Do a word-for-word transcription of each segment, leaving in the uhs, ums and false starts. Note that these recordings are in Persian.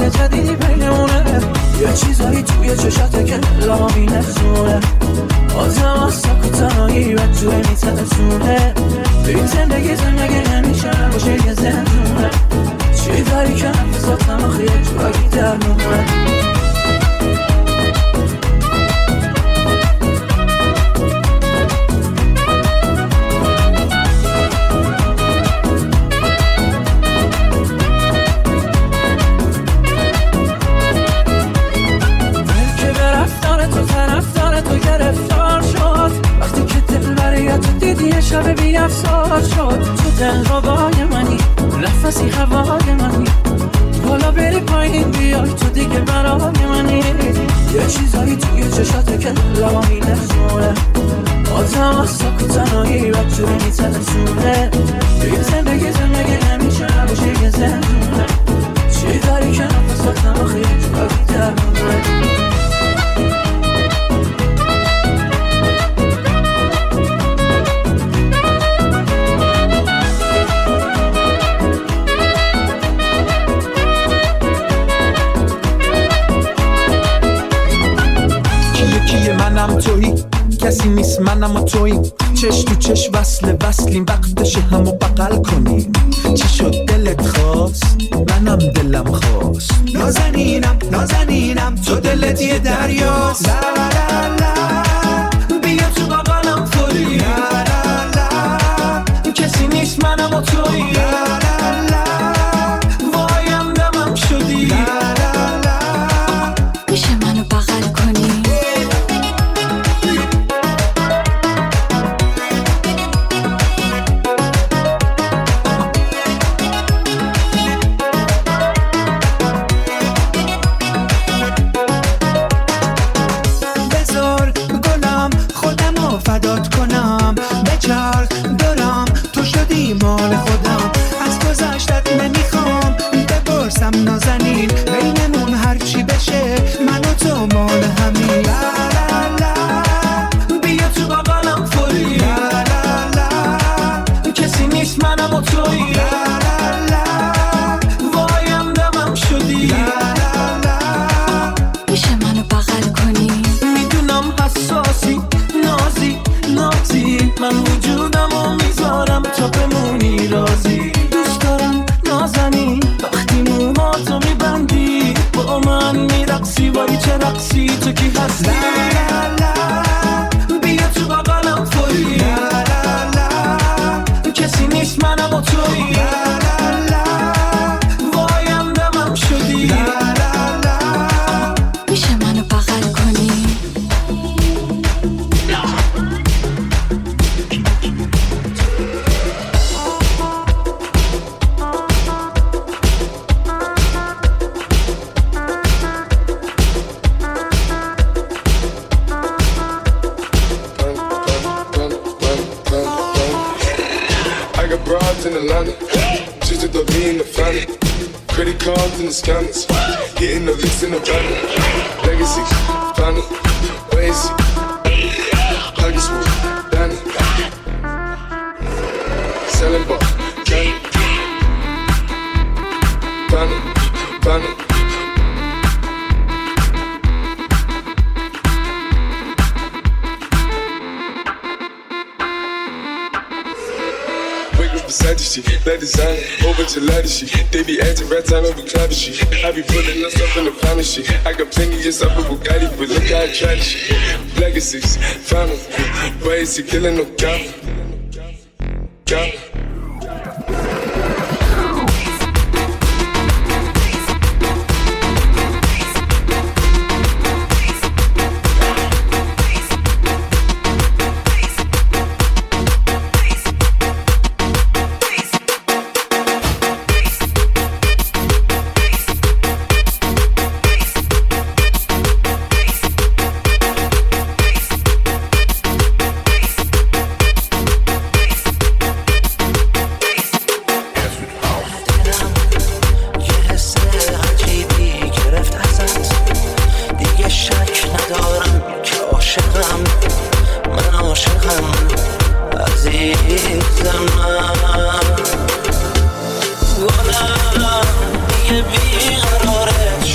چیزای جدیدی بینمونه، یه چیزایی توی چشاته که لامی نزونه، آزم از سک و تنهایی و جوه میترسونه. این زندگی زندگی نمیشه باشه یه زندونه، چی داری که نفساتم آخه یه جورایی در مونه. یه شب بی افسار شد تو دلربای منی، نفسی هوای منی، بالا بری پایین بیای تو دیگه برای منی. یه چیزایی توی چشاته که لامی نزونه، آزم از سک و تنهایی و جوری میترسونه. این زندگی زندگی نمیشه باشه یه زندونه، چی داری که نفساتم آخه یه جورایی در مونه. منم تویی، کسی نیست منم و تویی، چش تو چش وصل وصلیم، وقتشه همو بغل کنیم. چی شد دلت خواست؟ منم دلم خواست. نازنینم نازنینم تو دلت یه دریاست. لا لا لا بیا تو بغلم تویی. لا لا لا کسی نیست منم و تویی. لا لا لا وایم دمم شدی. لا لا لا میشه منو بغل کنی؟ نازنین بینمون هرچی بشه من و تو مال همین. لا لا لا بیا تو بغلم فوری. لا لا لا کسی نیست منم و تویی. لا لا لا وایم دمم شدی. لا لا لا میشه منو بغل کنی؟ میدونم حساسی نازی نازی، من وجودمو میذارم تا بمونی رازی. دوست دارم نازنین وقتی موهاتو میبندی، با من میرقصی وای چه رقصی تو کی هستی. لا لا لا بیا تو بغلم فوری. لا لا لا کسی نیست منم و تویی. لا لا لا وایم دمم شدی. لا لا لا میشه منو بغل کنی؟ In Atlanta, just to throw me in the family. Credit cards and the scanners, hitting the licks in the van. Legacy, family, ways, Huggies with Danny, selling bar, candy, family, family. Beside the shit, let design over to ladder shit. They be acting right time over cloud shit. I be pulling us up in the final shit. I got plenty of stuff with Bugatti, but look how I try this shit. Legacies, final, ways to killing no cop, cop. یه بیقراره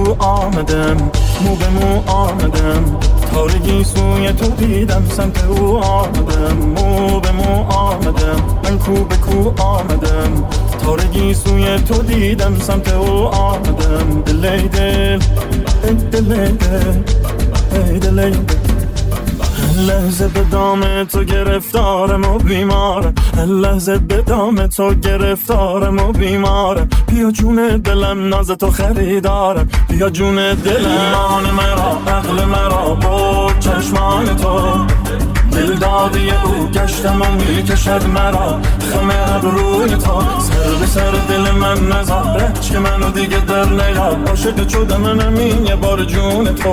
او آمدم، مو به مو آمدم، تارگی سوی تو دیدم، سمت او آمدم، مو به مو آمدم، من کو به کو آمدم، تارگی سوی تو دیدم، سمت او آمدم. دلی دل ای دلی دل ای دلی دل، لحظه به دام تو گرفتارم و بیمارم، لحظه به دام تو گرفتارم و بیمارم. بیا جون دلم ناز تو خریدارم، بیا جون دلم ایمان مرا عقل مرا با چشمان تو، دل دادی او گشتم و میکشد مرا خم ابروی تو. سر به سر دل من نذاره که منو دیگه در نیار، عاشق شده منم این یه بار جون تو.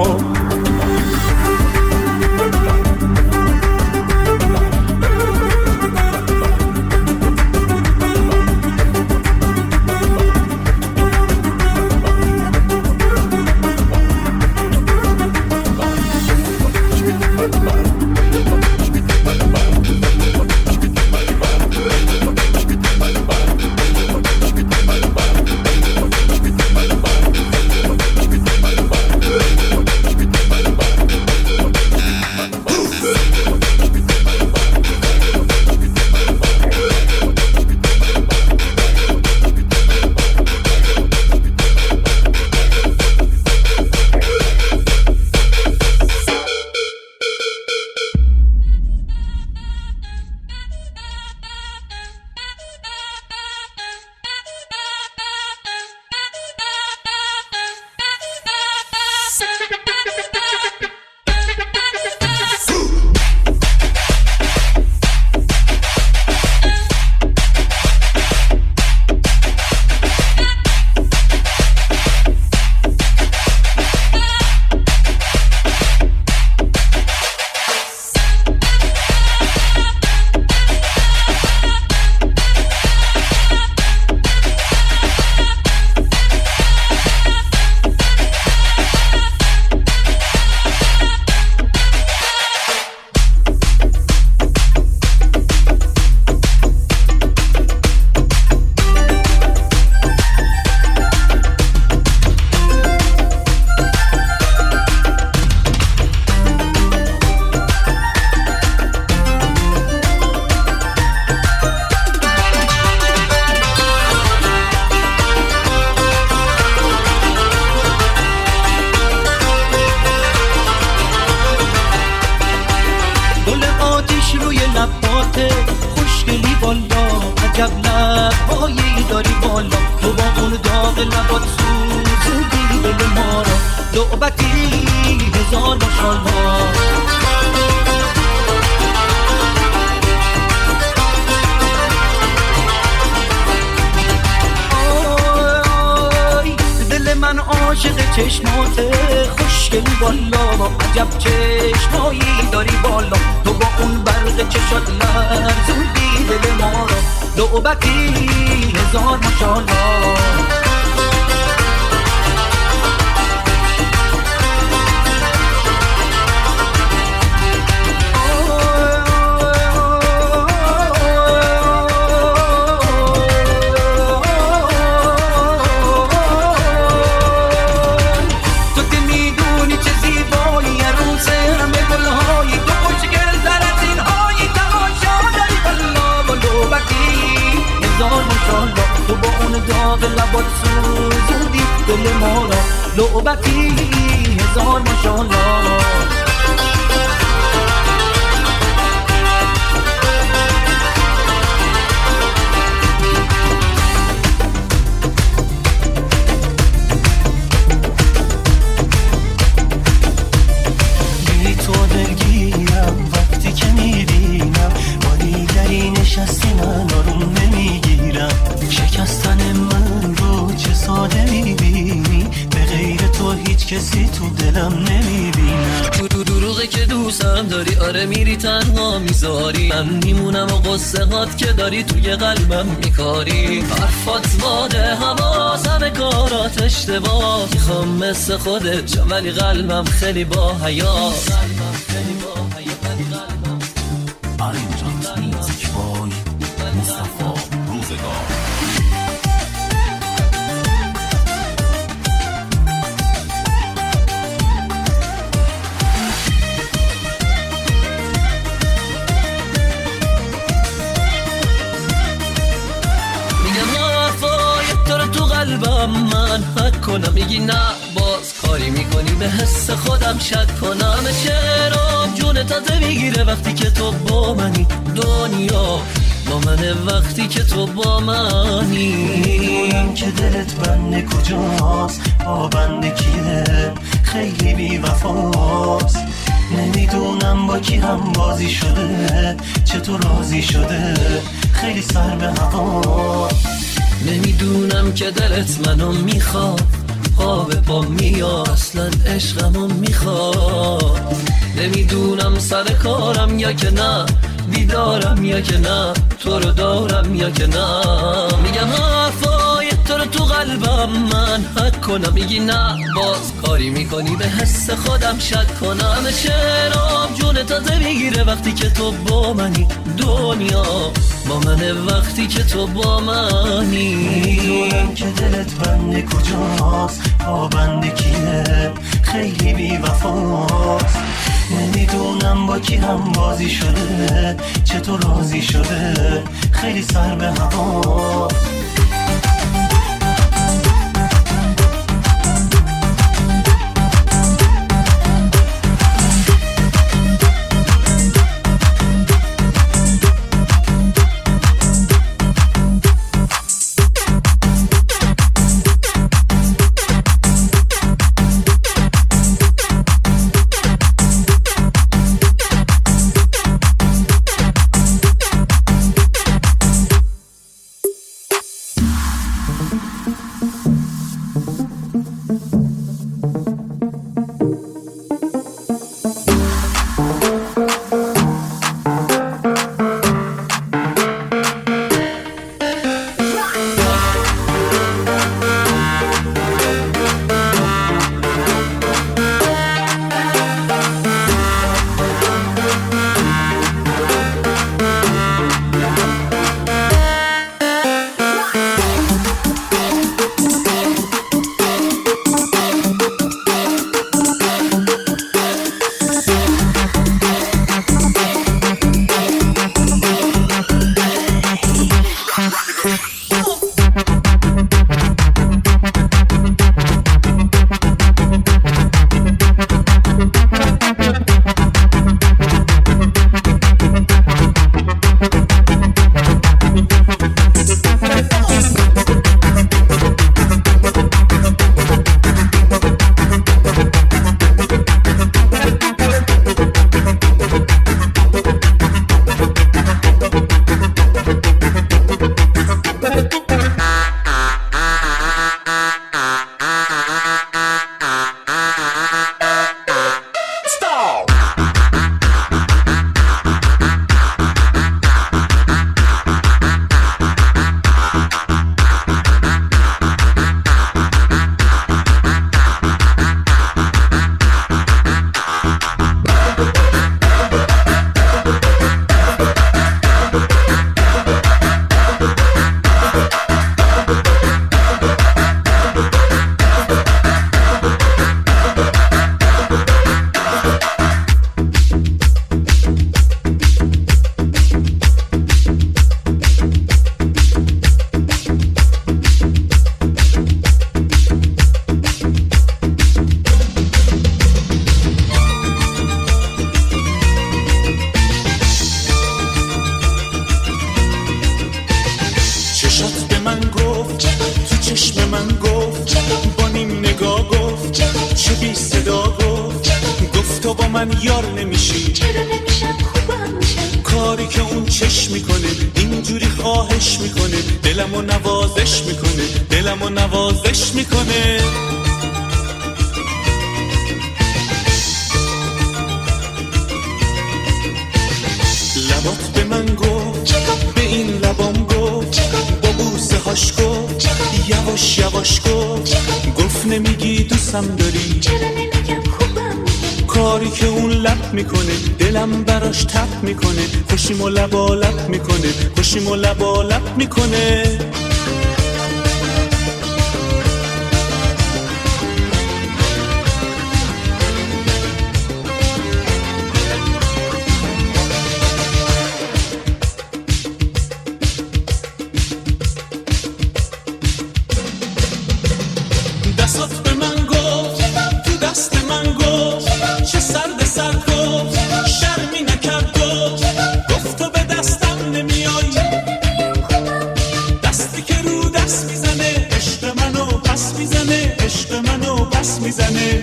کسی تو دلم نمیبینم. تو دروغه که دوستم داری، آره میری تنها میذاری، من میمونم و قصه هات که داری توی قلبم میکاری. حرفات واده حواس، همه کارات اشتباه، میخوام مثل خودت شم ولی قلبم خیلی با حیاس. آرنجات میوزیک بای مصطفی روزگار. من حق کنم، میگی نه باز کاری میکنی به حس خودم شک کنم. شعرام جون تازه میگیره وقتی که تو با منی، دنیا با منه وقتی که تو با منی. میدونم که دلت بنده کجاست، با بنده کیه، خیلی بی وفاست. نمیدونم با کی هم بازی شده، چطور راضی شده، خیلی سر به هوا. نمیدونم که دلت منو میخواد، پا به پا میاد، اصلا عشقمو میخواد. نمیدونم سر کارم یا که نه، بیدارم یا که نه، تو رو دارم یا که نه. میگم حرفای تو رو تو قلبم من حک کنم، میگی نه باز کاری میکنی به حس خودم شک کنم. شعرام جون تازه میگیره وقتی که تو با منی، دنیا با منه وقتی که تو با منی. میدونم که دلت بنده کجاست، با بنده کیه، خیلی بی وفاست. نمیدونم با کی هم بازی شده، چطور راضی شده، خیلی سر به هوا. من یار نمیشی، چرا نمیشم خوبم میشم؟ کاری که اون چشم میکنه اینجوری خواهش میکنه، دلمو نوازش میکنه، دلمو نوازش میکنه. لبات به من گفت، به این لبام گفت، با بوسه هاش گفت، یواش یواش گفت، گفت نمیگی دوستم داری، چرا نمیگم خوبم میگم؟ کاری که اون لب میکنه دلم براش تپ میکنه، خوشیمو لبا لب میکنه، خوشیمو لبا لب میکنه. پس میزنه.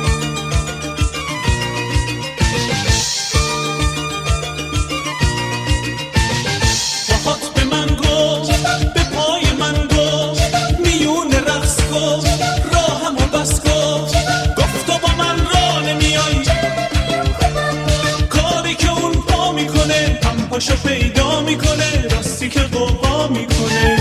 پاشو پیدا میکنه راستی که قوقا میکنه.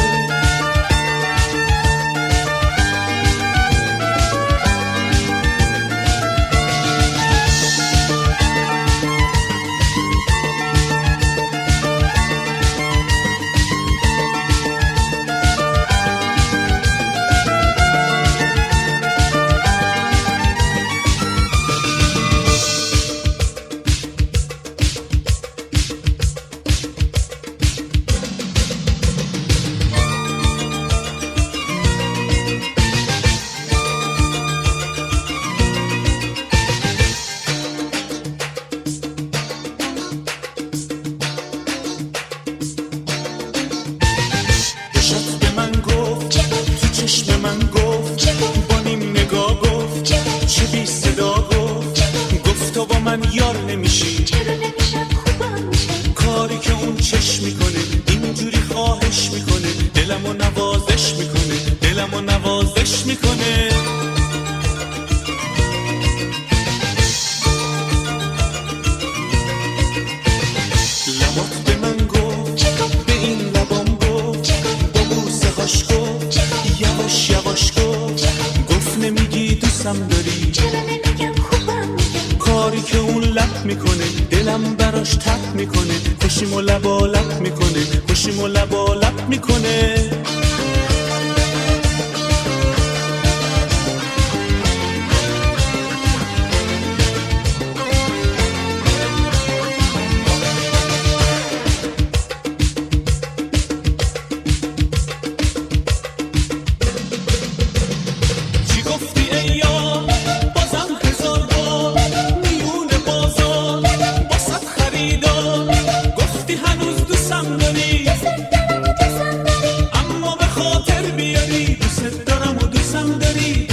اما به خاطر بیاری دوست دارم و دوستم داری.